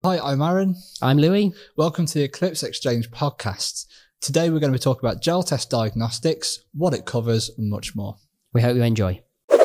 Hi, I'm Aaron. I'm Louis. Welcome to the Eclipse Exchange podcast. Today we're going to be talking about gel test diagnostics, what it covers, and much more. We hope you enjoy.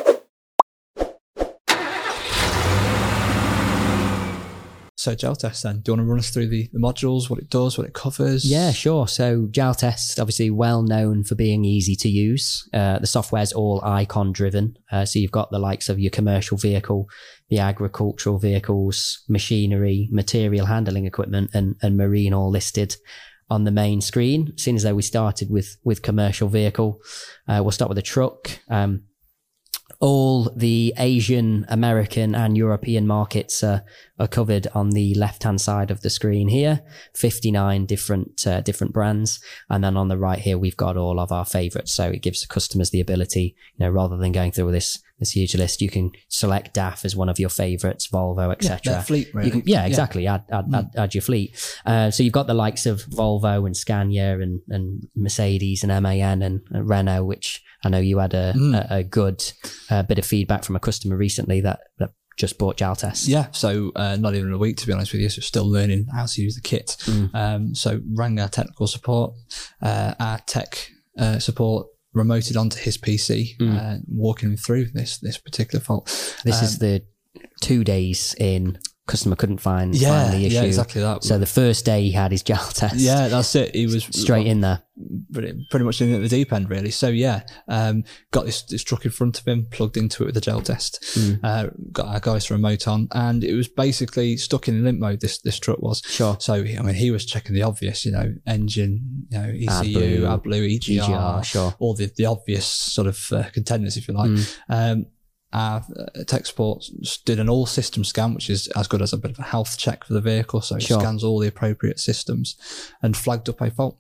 So gel test then, do you want to run us through the modules, what it does, what it covers? Yeah, sure. So gel test, obviously well known for being easy to use. The software's all icon driven. So you've got the likes of your commercial vehicle, the agricultural vehicles, machinery, material handling equipment, and marine all listed on the main screen. Seeing as though we started with commercial vehicle, we'll start with a truck. All the Asian, American and European markets are covered on the left-hand side of the screen here. 59 different brands. And then on the right here, we've got all of our favorites. So it gives the customers the ability, rather than going through this huge list, you can select DAF as one of your favorites, Volvo, etc. Yeah, fleet, really. Exactly. Add your fleet. So you've got the likes of Volvo and Scania and Mercedes and MAN and Renault, which I know you had a good bit of feedback from a customer recently that just bought gel test. Yeah, so not even a week, to be honest with you, so still learning how to use the kit. So rang our technical support, our tech support remoted onto his PC, walking him through this particular fault. This is the 2 days in. Customer couldn't find the issue. Yeah, exactly that. So the first day he had his gel test. Yeah, that's it. He was straight in there. Pretty much in at the deep end, really. So got this truck in front of him, plugged into it with the gel test. Got our guys remote on, and it was basically stuck in limp mode. This truck was. Sure. So he was checking the obvious, engine, ECU, AdBlue, EGR, sure. All the obvious sort of contenders, if you like. Our tech support did an all system scan, which is as good as a bit of a health check for the vehicle. So it scans all the appropriate systems and flagged up a fault.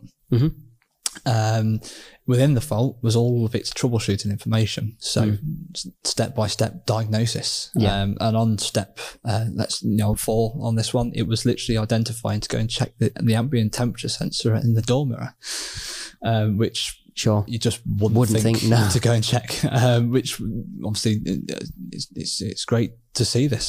Within the fault was all of its troubleshooting information. So step-by-step diagnosis. And on step, 4 on this one, it was literally identifying to go and check the ambient temperature sensor in the door mirror, which you just wouldn't think to go and check, which obviously it's great to see this.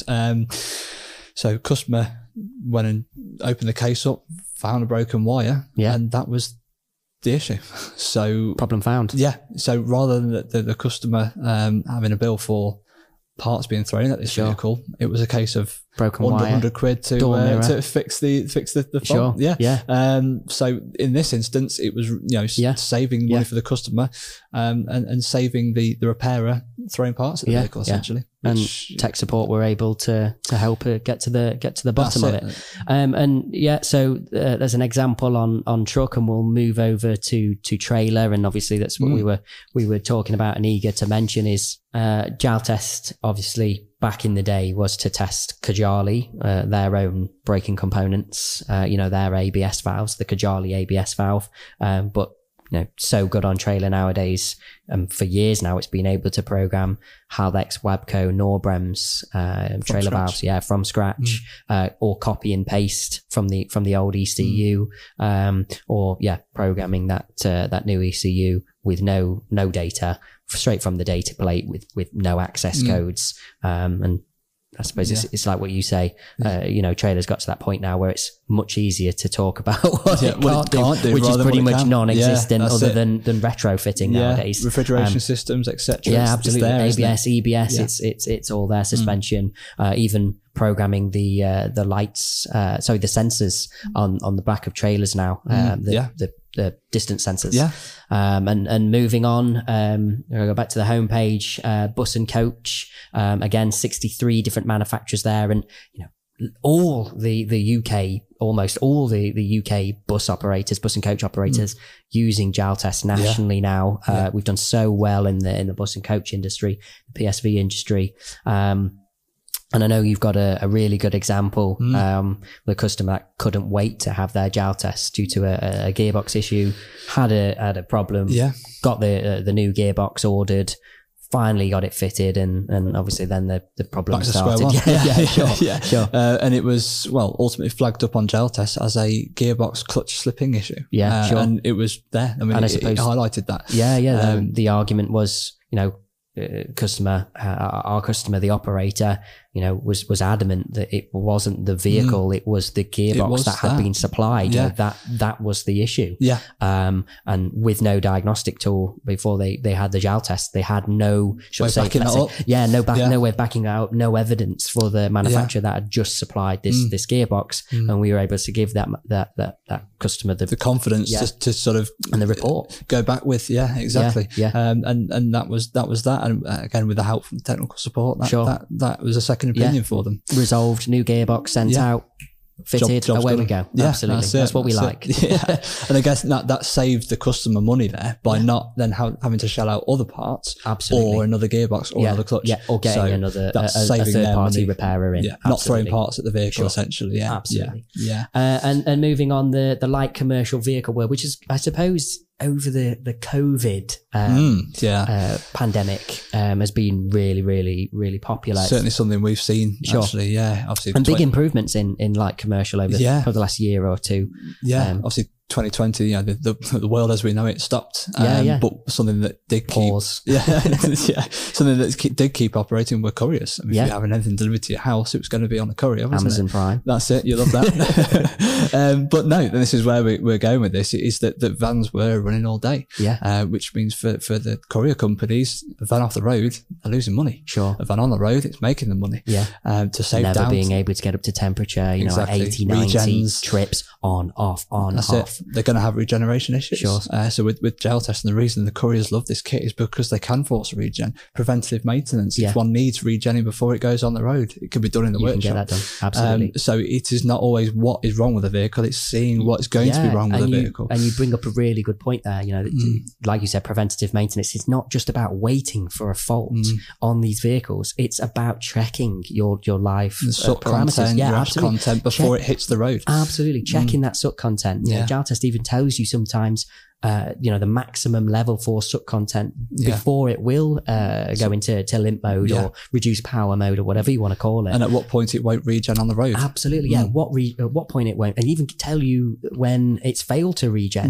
So customer went and opened the case up, found a broken wire, and that was the issue. So problem found. Yeah. So rather than the customer having a bill for parts being thrown at this vehicle, it was a case of broken wire, 100 quid to fix the fault. So in this instance, it was saving money for the customer, and saving the repairer throwing parts at the vehicle essentially. And tech support were able to help get to the bottom of it. So there's an example on truck, and we'll move over to trailer. And obviously that's what we were talking about and eager to mention is gel test. Obviously back in the day was to test Kajali, their own braking components, their ABS valves, the Kajali ABS valve, but so good on trailer nowadays. For years now, it's been able to program Haldex, Wabco, Norbrems, trailer valves, from scratch, or copy and paste from the old ECU, or programming that new ECU with no data, straight from the data plate with no access codes, and I suppose it's like what you say, trailers got to that point now where it's much easier to talk about what it can't do, which is pretty much non-existent other than retrofitting nowadays. Refrigeration systems, etc. Yeah, absolutely. ABS, EBS, it's all there. Suspension, even programming the lights, the sensors on the back of trailers now, the distance sensors. And moving on, I'll go back to the homepage, bus and coach, again, 63 different manufacturers there, and all the UK, almost all the UK bus and coach operators using gel test nationally now. We've done so well in the bus and coach industry, the PSV industry. And I know you've got a really good example, the customer that couldn't wait to have their gel test due to a gearbox issue, had a problem, got the new gearbox ordered, finally got it fitted, and obviously then the problem started. Sure. And it was ultimately flagged up on gel test as a gearbox clutch slipping issue. Sure. And it was there. I mean, it highlighted that. The argument was, customer, our customer, the operator, was adamant that it wasn't the vehicle, it was the gearbox that had been supplied. Yeah. That was the issue. Yeah. And with no diagnostic tool before they had the JAL test, they had no way of backing it out, no evidence for the manufacturer that had just supplied this gearbox, and we were able to give that customer the confidence to sort of and the report go back with. Yeah, exactly. And that was that, and again with the help from technical support, that was a second opinion for them. Resolved, new gearbox sent out, fitted, job's away done. we go. Yeah, absolutely, that's what we like. Yeah. And I guess that saved the customer money there by not then having to shell out other parts, absolutely, or another gearbox, or another clutch, or getting another a third party repairer in. Not throwing parts at the vehicle, essentially. Yeah, absolutely. Yeah. And moving on, the light commercial vehicle world, which is, I suppose, over the COVID pandemic, has been really, really, really popular. Certainly something we've seen, actually. Yeah, obviously, and big improvements in light commercial over the last year or two. Yeah, obviously 2020, the world as we know it stopped. But something that did pause. Something that did keep operating were couriers. I mean, if you're having anything delivered to your house, it was going to be on a courier, wasn't Amazon Prime. That's it. You love that. But no, this is where we're going with this. It is that vans were running all day. Which means for the courier companies, a van off the road are losing money. Sure. A van on the road, it's making them money. To save never being able to get up to temperature, at 80, 90 trips on, off, on, That's off. They're going to have regeneration issues. Sure. So with JAL testing, the reason the couriers love this kit is because they can force a regen. Preventative maintenance. If one needs regenning before it goes on the road, it can be done in the workshop. You can get that done. Absolutely. So it is not always what is wrong with the vehicle. It's seeing what's going to be wrong with the vehicle. And you bring up a really good point there. Like you said, preventative maintenance is not just about waiting for a fault on these vehicles. It's about checking your life parameters. Content, your ash content before it hits the road. Absolutely. Checking that suck content. JAL test even tells you sometimes the maximum level for suck content before it will go into limp mode or reduce power mode or whatever you want to call it. And at what point it won't regen on the road. Absolutely, yeah. At what point it won't, and even tell you when it's failed to regen.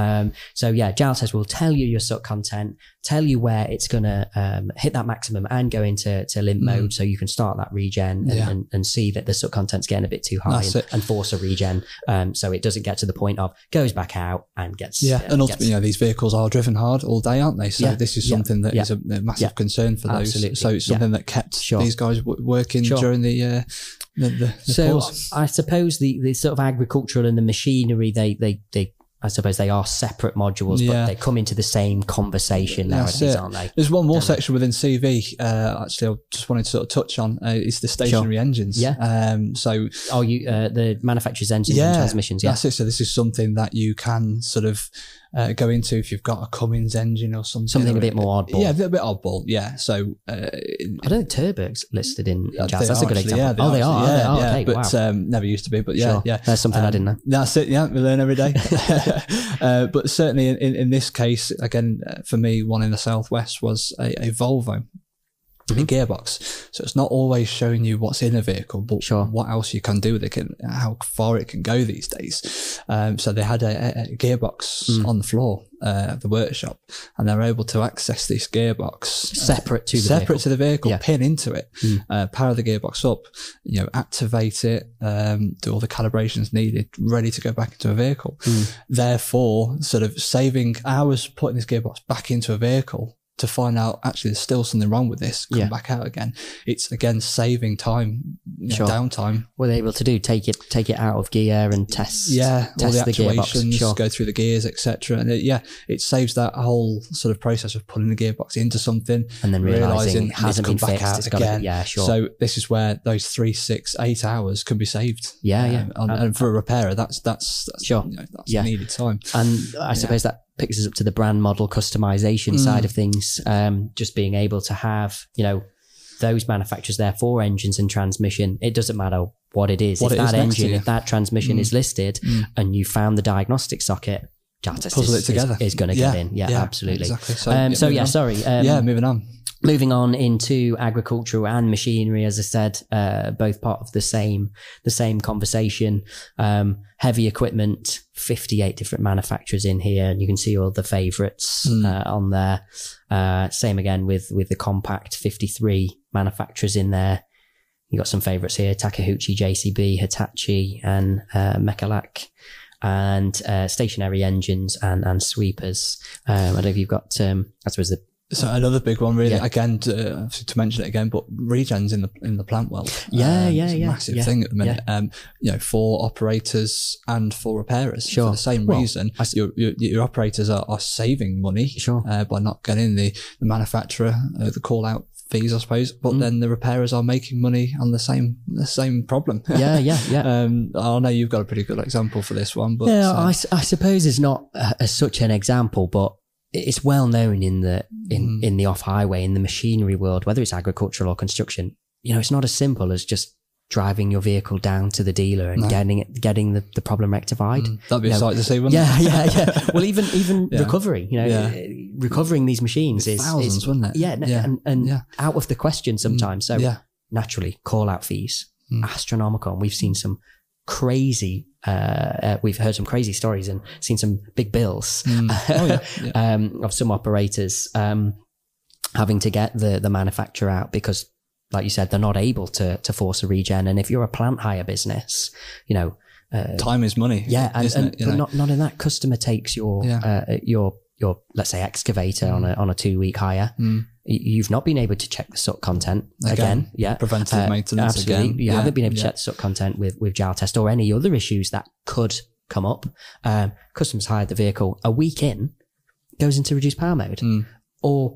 JAL test will tell you your suck content, tell you where it's going to hit that maximum and go into limp mode, so you can start that regen and see that the suck content's getting a bit too high and force a regen, so it doesn't get to the point of goes back out and gets and ultimately, these vehicles are driven hard all day, aren't they? So this is something that is a massive concern for those. Absolutely. So it's something that kept these guys working during the so pause. I suppose the sort of agricultural and the machinery, they I suppose they are separate modules, but they come into the same conversation nowadays, aren't they? There's one more section within CV, actually, I just wanted to sort of touch on, is the stationary engines. So the manufacturer's engines and transmissions. That's it. So this is something that you can sort of go into if you've got a Cummins engine or something a bit more oddball. Yeah, a bit oddball. Yeah. So I don't think Turbo's listed in JAL. That's a good example. Yeah, they are. Okay, but never used to be. But there's something I didn't know. That's it. Yeah, we learn every day. But certainly in this case, again, for me, one in the Southwest was a Volvo. A gearbox. So it's not always showing you what's in a vehicle, but what else you can do with it, how far it can go these days. So they had a gearbox on the floor of the workshop, and they were able to access this gearbox separate to the vehicle, pin into it, power the gearbox up, activate it, do all the calibrations needed, ready to go back into a vehicle. Therefore, sort of saving hours putting this gearbox back into a vehicle to find out actually there's still something wrong with this, come back out again. It's again saving time, downtime. What they're able to do, take it out of gear and test. All the actuations, gearbox. Go through the gears, etc. And it saves that whole sort of process of putting the gearbox into something and then realizing it hasn't been fixed. Out it's again. So this is where those 3, 6, 8 hours can be saved. And for a repairer, that's needed time. And I suppose that picks us up to the brand model customization side of things, just being able to have those manufacturers there for engines and transmission. It doesn't matter what it is. If that transmission is listed and you found the diagnostic socket, JAL test is going to get in. Absolutely. Exactly. Moving on. Moving on into agricultural and machinery, as I said, both part of the same conversation. Heavy equipment, 58 different manufacturers in here, and you can see all the favourites on there. Same again with the compact, 53 manufacturers in there. You got some favorites here: Takeuchi, JCB, Hitachi, and Mechalak, and stationary engines and sweepers. I don't know if you've got. I suppose so another big one, really. Again, to mention it again, but regens in the plant world. It's a massive thing at the minute. For operators and for repairers. For the same reason, your operators are saving money by not getting the manufacturer the call out fees, I suppose. But then the repairers are making money on the same problem. I know you've got a pretty good example for this one, but I suppose it's not such an example, but it's well known in the off highway, in the machinery world, whether it's agricultural or construction. It's not as simple as just driving your vehicle down to the dealer and getting the problem rectified. That'd be a sight to see, wouldn't it? Yeah. Well, even recovery, recovering these machines is thousands, wouldn't it? And out of the question sometimes. So naturally, call out fees, astronomical. And we've seen some crazy, we've heard some crazy stories and seen some big bills of some operators having to get the manufacturer out because, like you said, they're not able to force a regen. And if you're a plant hire business, time is money. Yeah. But not in that. Customer takes your let's say excavator on a 2-week hire. You've not been able to check the suck content again. Preventative maintenance. Absolutely. Again. You haven't been able to check the suck content with jowl test or any other issues that could come up. Customers hired the vehicle a week in, goes into reduced power mode, or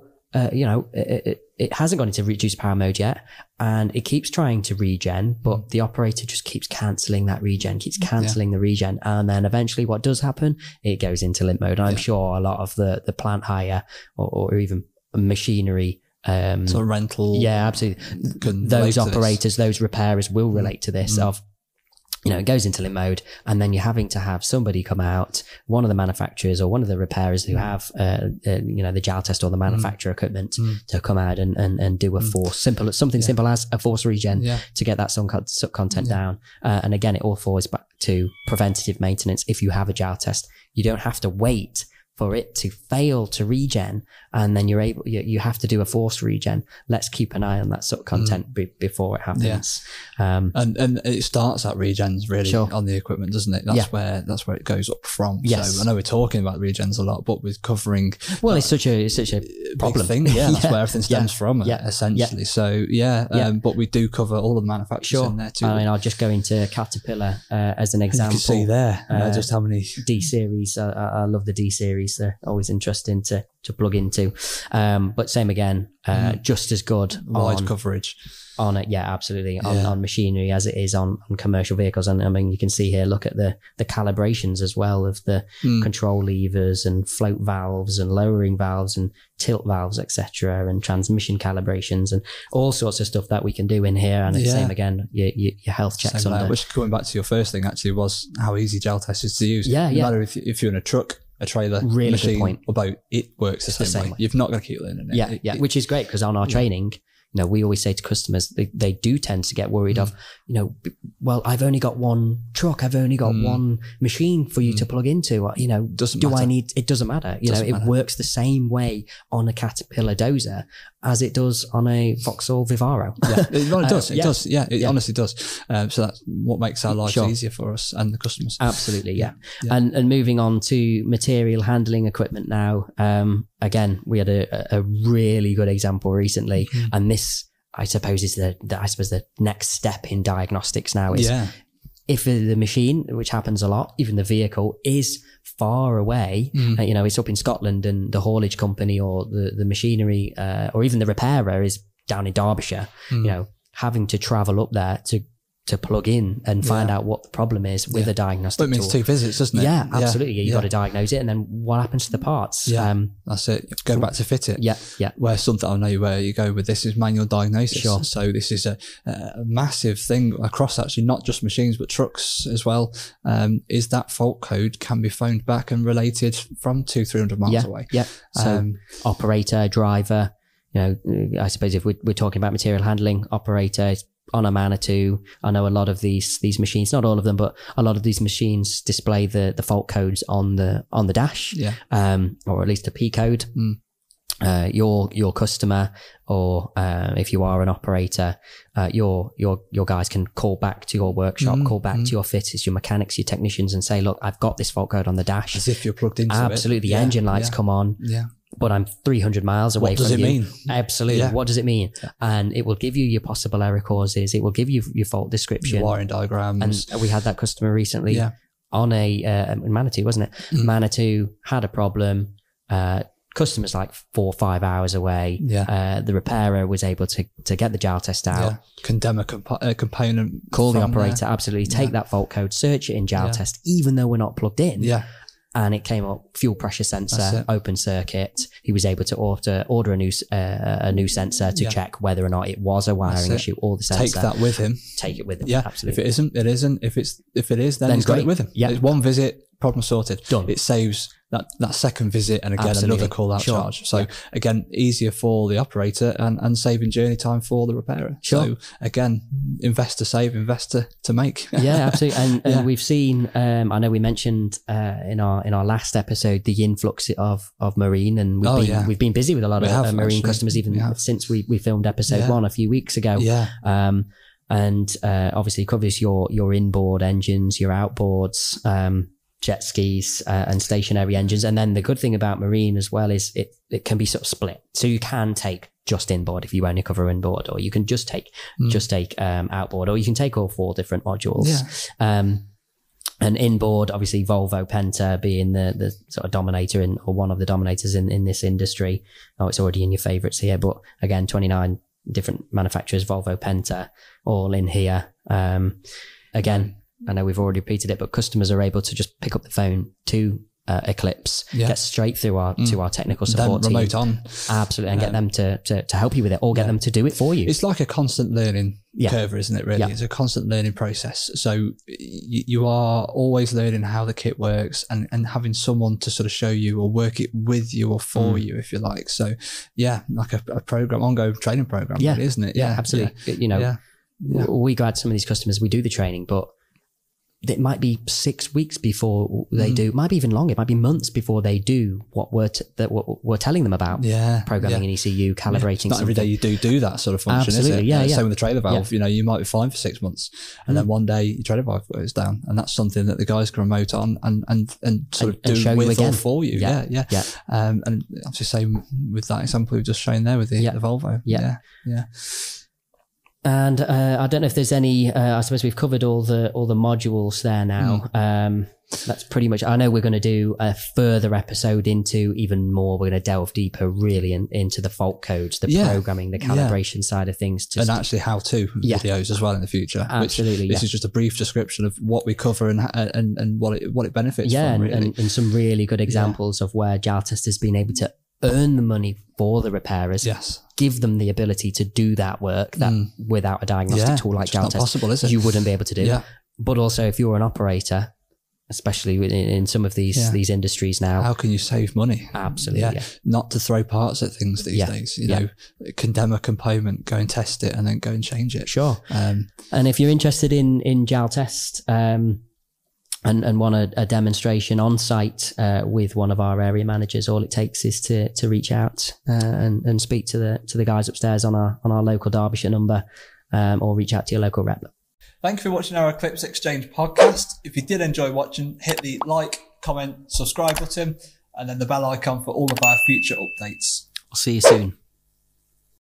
it hasn't gone into reduced power mode yet, and it keeps trying to regen, but the operator just keeps cancelling that regen, the regen, and then eventually what does happen? It goes into limp mode. And I'm sure a lot of the plant hire or even machinery sort of rental, absolutely, those operators, those repairers will relate to this of it goes into limp mode, and then you're having to have somebody come out, one of the manufacturers or one of the repairers who have, the jowl test or the manufacturer equipment to come out and do a force, simple as a force regen to get that suck content down. And again, it all falls back to preventative maintenance. If you have a jowl test, you don't have to wait for it to fail to regen, and then you have to do a forced regen. Let's keep an eye on that suck content before it happens. And it starts at regens really on the equipment, doesn't it? That's where it goes up from. Yes. So I know we're talking about regens a lot, but with covering it's such a problem thing. That's where everything stems from, essentially. So but we do cover all of the manufacturers in there too. I mean, I'll just go into Caterpillar as an example. You can see there just how many D series. I love the D series. They're always interesting to plug into. But same again, just as good wide coverage on it. Yeah, absolutely. On machinery as it is on commercial vehicles. And I mean, you can see here, look at the calibrations as well of the control levers and float valves and lowering valves and tilt valves, etc., and transmission calibrations and all sorts of stuff that we can do in here. And it's same again, your health checks on that. Which, going back to your first thing, actually was how easy jowl test is to use. No matter if you're in a truck, a trailer, really machine, good point. About it works the same way. You've not got to keep learning it. Which is great because on our training, we always say to customers, they do tend to get worried of, well, I've only got one truck, I've only got one machine for you to plug into. It doesn't matter. It works the same way on a Caterpillar dozer as it does on a Vauxhall Vivaro. It does. It does. Yeah, it honestly does. So that's what makes our lives easier for us and the customers. Absolutely. Yeah. And moving on to material handling equipment now. Again, we had a really good example recently, and this, I suppose, is the next step in diagnostics now is if the machine, which happens a lot, even the vehicle is far away, it's up in Scotland and the haulage company or the machinery, or even the repairer is down in Derbyshire, having to travel up there to plug in and find out what the problem is with a diagnostic tool. It means 2 visits, doesn't it? Yeah, absolutely. You've got to diagnose it, and then what happens to the parts? That's it. You have to go back to fit it. Yeah. Where something I know where you go with this is manual diagnosis. Sure. So this is a massive thing across actually not just machines but trucks as well. Is that fault code can be phoned back and related from 200-300 miles away. Yeah. So operator, driver. I suppose if we're talking about material handling, operator on a Manitou. I know a lot of these machines, not all of them, but a lot of these machines display the fault codes on the dash, or at least a P code. your customer, or if you are an operator, your guys can call back to your workshop, call back to your fitters, your mechanics, your technicians, and say, look, I've got this fault code on the dash. As if you're plugged into it. Absolutely. The engine lights come on. Yeah. But I'm 300 miles away from you. What does it mean? Absolutely. Yeah. What does it mean? Yeah. And it will give you your possible error causes. It will give you your fault description. Your wiring diagrams. And we had that customer recently on a Manitou, wasn't it? Manitou had a problem. Customer's like 4 or 5 hours away. Yeah. The repairer was able to get the JAL test out. Yeah. Condemn a component. Call the operator. Absolutely. Take that fault code, search it in JAL test, even though we're not plugged in. Yeah. And it came up, fuel pressure sensor, open circuit. He was able to order a new sensor to check whether or not it was a wiring issue or the sensor. Take that with him. Take it with him. Yeah. Absolutely. If it isn't, it isn't. If it is, then he's got it with him. Yeah. It's one visit, problem sorted. Done. It saves that second visit and again another call out charge. So again, easier for the operator and saving journey time for the repairer. So again, investor save, investor to make. Yeah, absolutely. And we've seen, I know we mentioned in our last episode the influx of marine, and we've been busy with a lot of marine customers since we filmed episode 1 a few weeks ago. Yeah. And obviously covers your inboard engines, your outboards, jet skis, and stationary engines. And then the good thing about marine as well is it can be sort of split. So you can take just inboard if you only cover inboard, or you can just take outboard, or you can take all 4 different modules. Yeah. And inboard, obviously Volvo Penta being the sort of dominator or one of the dominators in this industry. Oh, it's already in your favorites here, but again, 29 different manufacturers, Volvo Penta, all in here. Again, I know we've already repeated it, but customers are able to just pick up the phone to Eclipse, get straight through to our technical support team. Remote on. Absolutely. And get them to help you with it, or get them to do it for you. It's like a constant learning curve, isn't it, really? Yeah. It's a constant learning process. So you are always learning how the kit works and having someone to sort of show you or work it with you or for you, if you like. So like a program, ongoing training program, really, isn't it? Yeah, absolutely. Yeah. You know, we go out to some of these customers, we do the training, but it might be 6 weeks before they do, might be even longer. It might be months before they do what we're telling them about. Programming an ECU, calibrating. Not every day you do that sort of function, absolutely, is it? Same with the trailer valve. You know, you might be fine for 6 months, and then one day your trailer valve goes down, and that's something that the guys can remote on and sort of do with or for you. Yeah. And obviously, same with that example we've just shown there with the Volvo. Yeah. And I don't know if there's any. I suppose we've covered all the modules there now. That's pretty much. I know we're going to do a further episode into even more. We're going to delve deeper, really, into the fault codes, the programming, the calibration side of things, and actually how-to videos as well in the future. Absolutely, this is just a brief description of what we cover and what it benefits. Yeah, from, really. and some really good examples of where JAL Test has been able to earn the money for the repairers. Yes. Give them the ability to do that work that without a diagnostic tool like JAL Test, possible, is it? You wouldn't be able to do. Yeah. But also, if you're an operator, especially in some of these industries now, how can you save money? Absolutely. Not to throw parts at things these days. You know, condemn a component, go and test it, and then go and change it. Sure. And if you're interested in JAL Test, and want a demonstration on site with one of our area managers, all it takes is to reach out and speak to the guys upstairs on our local Derbyshire number, or reach out to your local rep. Thank you for watching our Eclipse Exchange podcast. If you did enjoy watching, hit the like, comment, subscribe button, and then the bell icon for all of our future updates. I'll see you soon.